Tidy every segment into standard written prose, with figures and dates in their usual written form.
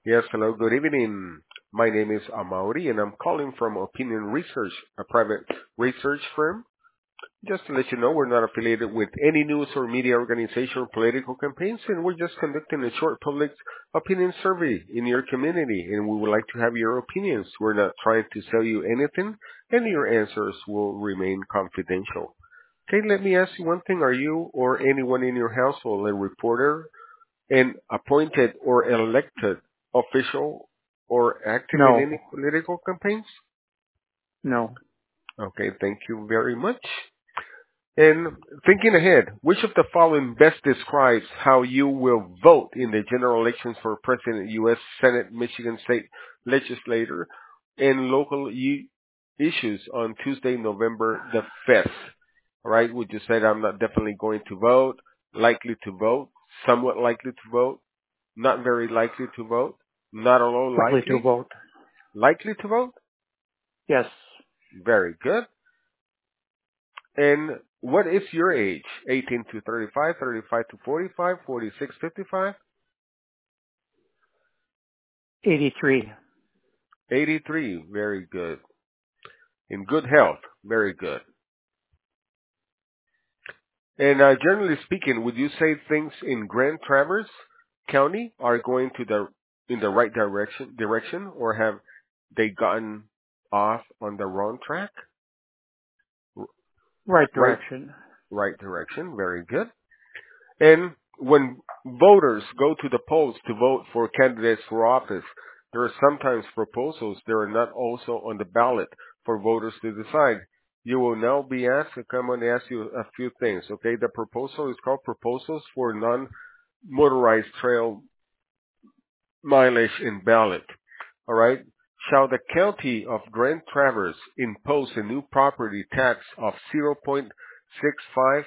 Yes, hello, good evening. My name is Amaury and I'm calling from Opinion Research, a private research firm. Just to let you know, we're not affiliated with any news or media organization or political campaigns, and we're just conducting a short public opinion survey in your community, and we would like to have your opinions. We're not trying to sell you anything, and your answers will remain confidential. Okay, let me ask you one thing. Are you or anyone in your household a reporter, an appointed or elected official, or active in No, any political campaigns? no. Okay, thank you very much. And thinking ahead, which of the following best describes how you will vote in the general elections for President, U.S. Senate, Michigan State Legislature, and local issues on Tuesday, November the 5th? All right, would you say that I'm not definitely going to vote, likely to vote, somewhat likely to vote, not very likely to vote, not at all Likely to likely, vote. likely to vote? Yes. Very good. And what is your age? 18 to 35, 35 to 45, 46, 55, 83. 83. Very good. In good health. Very good. And generally speaking, would you say things in Grand Traverse County are going to in the right direction, or have they gotten off on the wrong track? R- Right Right, direction. right direction. Very good. And when voters go to the polls to vote for candidates for office, there are sometimes proposals that are not also on the ballot for voters to decide. You will now be asked to come and ask you a few things. Okay, the proposal is called Proposals for Non-Motorized Trail Mileage in Ballot. All right. Shall the county of Grand Traverse impose a new property tax of 0.65,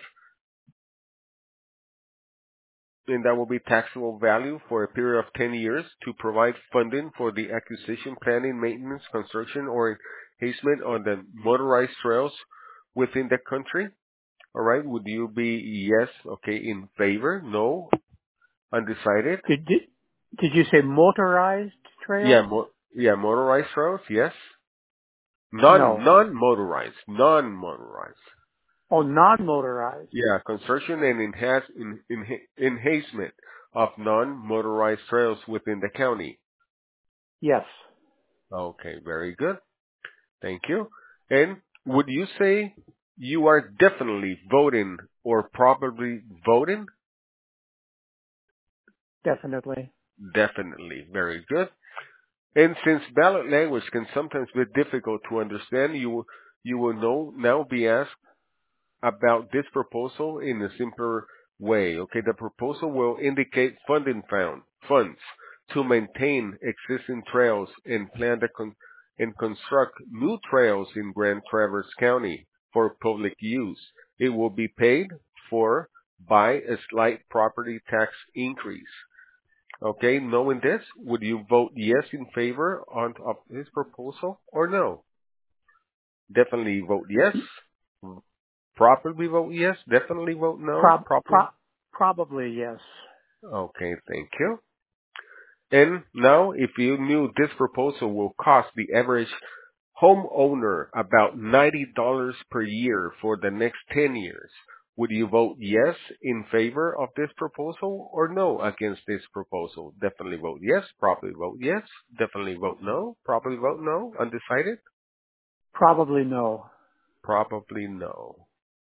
and that will be taxable value for a period of 10 years to provide funding for the acquisition, planning, maintenance, construction, or enhancement on the motorized trails within the country? All right. Would you be yes, okay, in favor, no, undecided? Did you say motorized Yeah, trails? motorized trails, yes. No. Non-motorized, non-motorized. Oh, non-motorized. Yeah, construction and enhancement of non-motorized trails within the county. Yes. Okay, very good. Thank you. And would you say you are definitely voting or probably voting? Definitely. Definitely. Very good. And since ballot language can sometimes be difficult to understand, you will now be asked about this proposal in a simpler way. Okay, the proposal will indicate funds to maintain existing trails and plan and construct new trails in Grand Traverse County for public use. It will be paid for by a slight property tax increase. Okay, knowing this, would you vote yes in favor of this proposal or no? Definitely vote yes. Probably vote yes. Definitely vote no. Prob- Probably. pro- Probably yes. Okay, thank you. And now, if you knew this proposal will cost the average homeowner about $90 per year for the next 10 years, would you vote yes in favor of this proposal or no against this proposal? Definitely vote yes. Probably vote yes. Definitely vote no. Probably vote no. Undecided? Probably no. Probably no.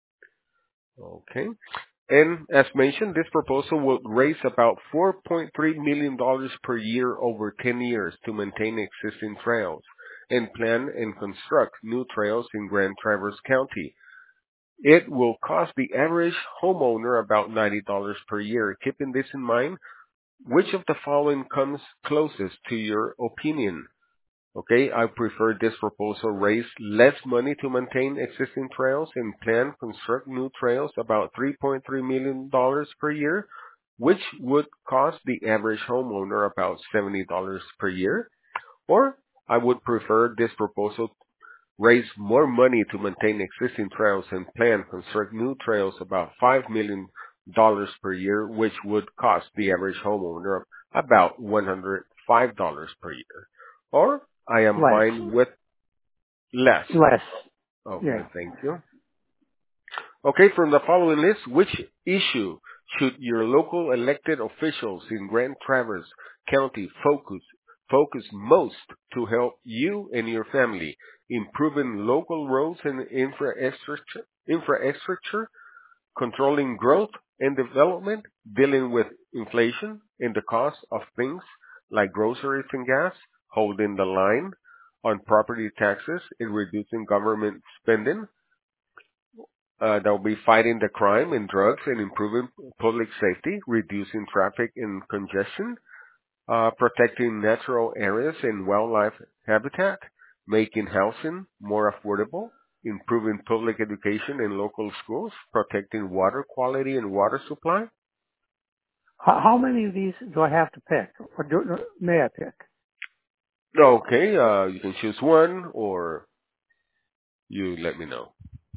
Okay. And as mentioned, this proposal will raise about $4.3 million per year over 10 years to maintain existing trails and plan and construct new trails in Grand Traverse County. It will cost the average homeowner about $90 per year. Keeping this in mind, which of the following comes closest to your opinion? Okay, I prefer this proposal raise less money to maintain existing trails and plan construct new trails about $3.3 million per year, which would cost the average homeowner about $70 per year. Or I would prefer this proposal raise more money to maintain existing trails and plan construct new trails about $5 million per year, which would cost the average homeowner about $150 $5 per year. Or I am Less. fine with less. Less. Okay, Yeah. thank you. Okay, from the following list, which issue should your local elected officials in Grand Traverse County focus most to help you and your family? Improving local roads and infrastructure, controlling growth and development, dealing with inflation and the cost of things like groceries and gas, holding the line on property taxes and reducing government spending. They'll be fighting the crime and drugs and improving public safety, reducing traffic and congestion, protecting natural areas and wildlife habitat, making housing more affordable, improving public education in local schools, protecting water quality and water supply. How many of these do I have to pick? Or may I pick? Okay, you can choose one or you let me know.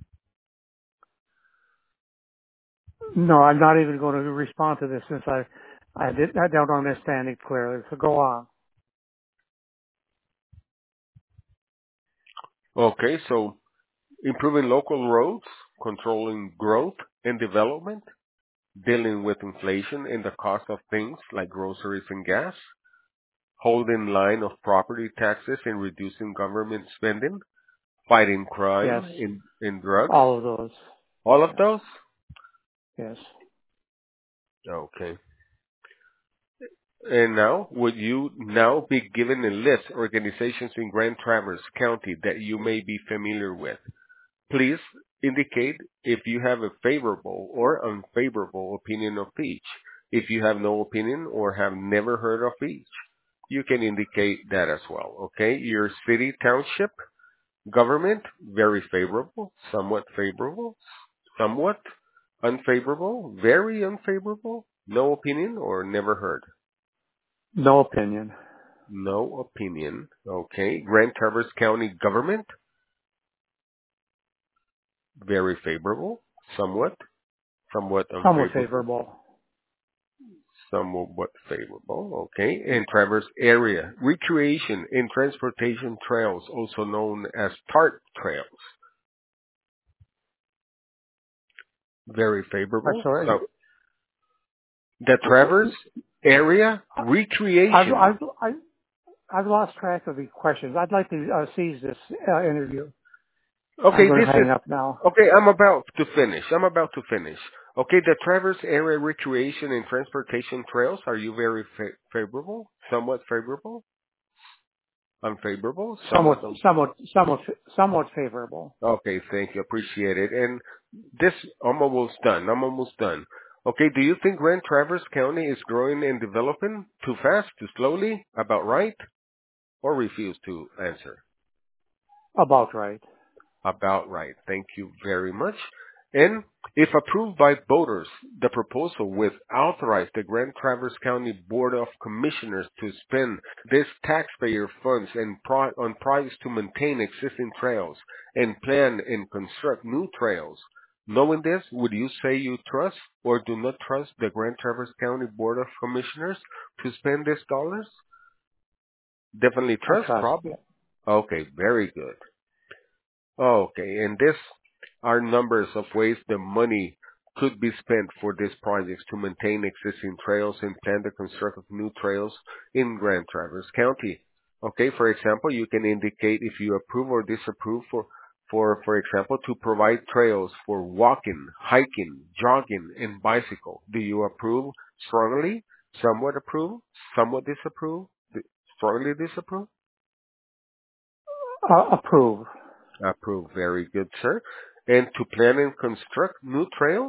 No, I'm not even going to respond to this since I don't understand it clearly. So go on. Okay, so improving local roads, controlling growth and development, dealing with inflation and the cost of things like groceries and gas, holding line of property taxes and reducing government spending, fighting Yes. crime in drugs. All of those. All of those? Yes. Okay. And now, would you now be given a list of organizations in Grand Traverse County that you may be familiar with? Please indicate if you have a favorable or unfavorable opinion of each. If you have no opinion or have never heard of each, you can indicate that as well. Okay? Your city, township, government, very favorable, somewhat favorable, somewhat unfavorable, very unfavorable, no opinion, or never heard. No opinion. No opinion. Okay. Grand Traverse County government, very favorable, somewhat, somewhat Somewhat unfavorable, favorable. somewhat favorable. Okay. And Traverse area, recreation and transportation trails, also known as TART trails, very I'm favorable. sorry. So the Traverse area, recreation. I've I've lost track of the questions. I'd like to seize this interview. I'm Okay, going this to is hang up now. okay. I'm about to finish. Okay, the Traverse Area Recreation and Transportation Trails. Are you very favorable? Somewhat favorable? Unfavorable? Somewhat, Somewhat. somewhat favorable. Okay, thank you. Appreciate it. And this, I'm almost done. Okay, do you think Grand Traverse County is growing and developing too fast, too slowly, about right, or refuse to answer? About right. About right. Thank you very much. And if approved by voters, the proposal would authorize the Grand Traverse County Board of Commissioners to spend this taxpayer funds on projects to maintain existing trails and plan and construct new trails. Knowing this, would you say you trust or do not trust the Grand Traverse County Board of Commissioners to spend these dollars? Definitely I trust, trust. probably. Yeah. Okay, very good. Okay, and this are numbers of ways the money could be spent for these projects to maintain existing trails and plan the construction of new trails in Grand Traverse County. Okay, for example, you can indicate if you approve or disapprove for example, to provide trails for walking, hiking, jogging, and bicycle. Do you approve strongly, somewhat approve, somewhat disapprove, strongly disapprove? Approve. Approve. Very good, sir. And to plan and construct new trails?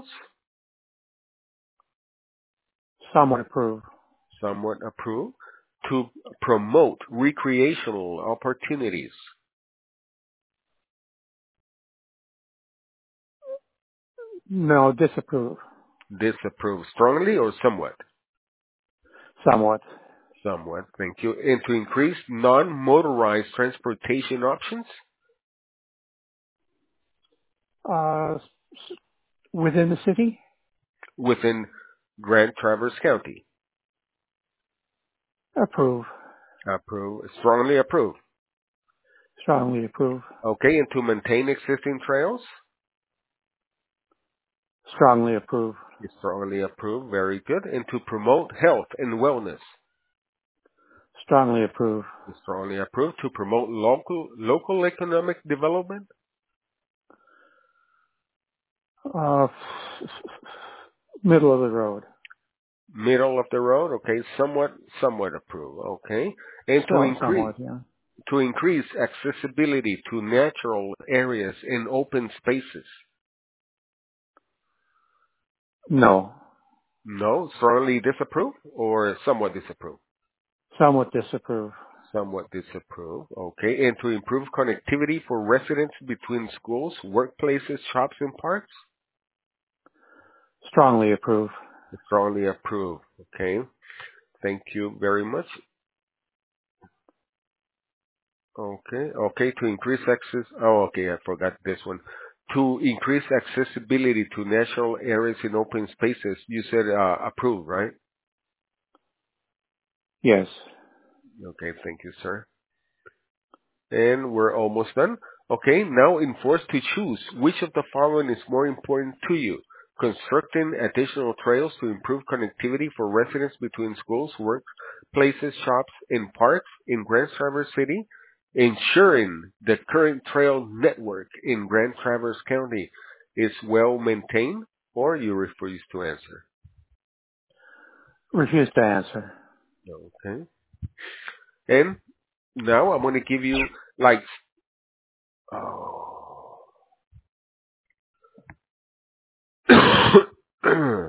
Somewhat approve. Somewhat approve. To promote recreational opportunities? No, disapprove. Disapprove. Strongly or somewhat? Somewhat. Somewhat. Thank you. And to increase non-motorized transportation options? Uh, within the city? Within Grand Traverse County? Approve. Approve. Strongly approve. Strongly approve. Okay, and to maintain existing trails? Strongly approve. Strongly approve. Very good. And to promote health and wellness? Strongly approve. Strongly approve. To promote local economic development? Uh, middle of the road. Middle of the road. Okay, somewhat approve. Okay, and Somewhat, yeah. to increase accessibility to natural areas and open spaces? No. No. Strongly disapprove or somewhat disapprove? Somewhat disapprove. Somewhat disapprove. Okay. And to improve connectivity for residents between schools, workplaces, shops, and parks? Strongly approve. Strongly approve. Okay. Thank you very much. Okay. Okay. To increase access. Oh, okay. I forgot this one. To increase accessibility to natural areas and open spaces, you said approve, right? Yes. Okay. Thank you, sir. And we're almost done. Okay, now enforced to choose which of the following is more important to you. Constructing additional trails to improve connectivity for residents between schools, workplaces, shops, and parks in Grand Traverse City. Ensuring the current trail network in Grand Traverse County is well maintained, or you refuse to answer. Refuse to answer. Okay. And now I'm going to give you like, oh.